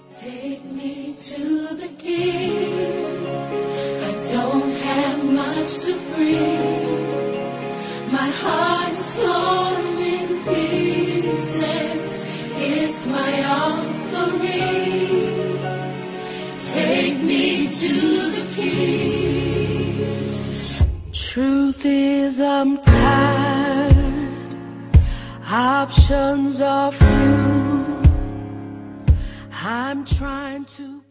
Take me to the King. I don't have much to bring. My heart is torn in pieces. It's my offering. Take me to the King. Truth is, I'm tired. Options are few. I'm trying to